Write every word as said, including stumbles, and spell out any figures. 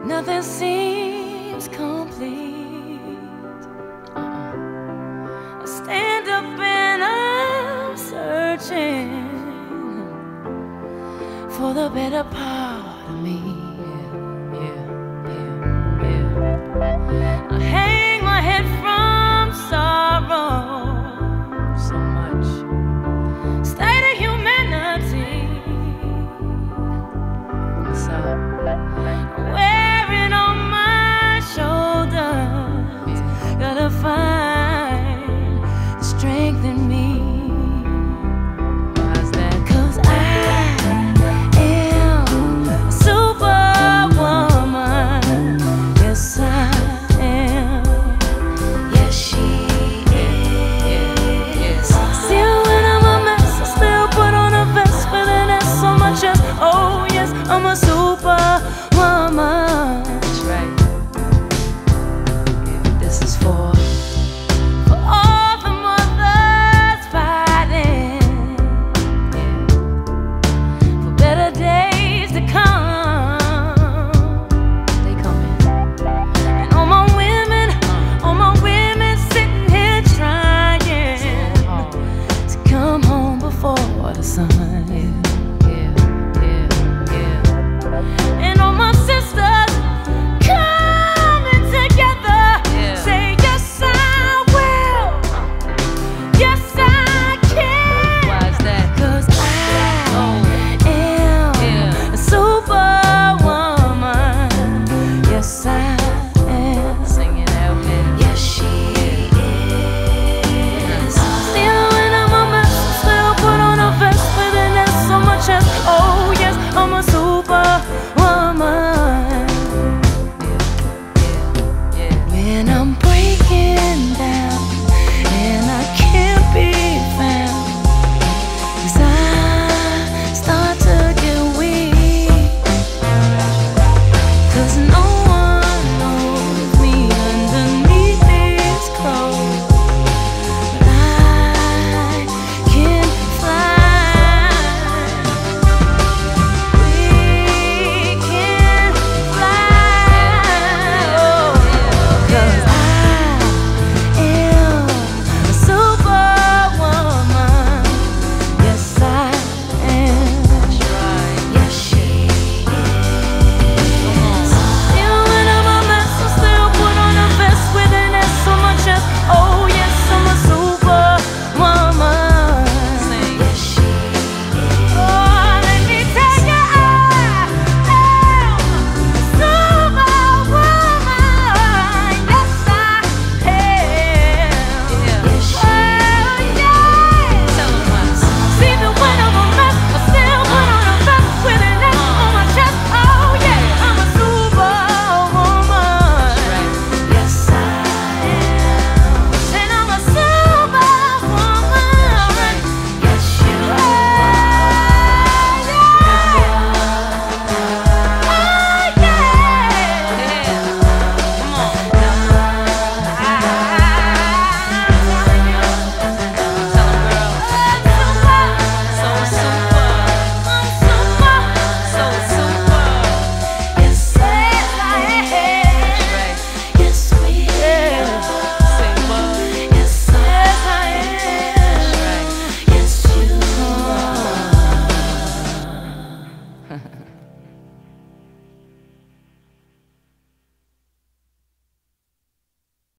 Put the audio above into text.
Nothing seems complete. uh-uh. I stand up and I'm searching for the better part of me. Yeah, yeah, yeah, yeah. I hang my head from sorrow. So much state of humanity. So wearing on my shoulders, gotta find strength in me. Why's that? 'Cause I am a superwoman. Yes, I am. Yes, she is. Still when I'm a mess, I still put on a vest with an S on my chest. Oh yes, I'm a superwoman.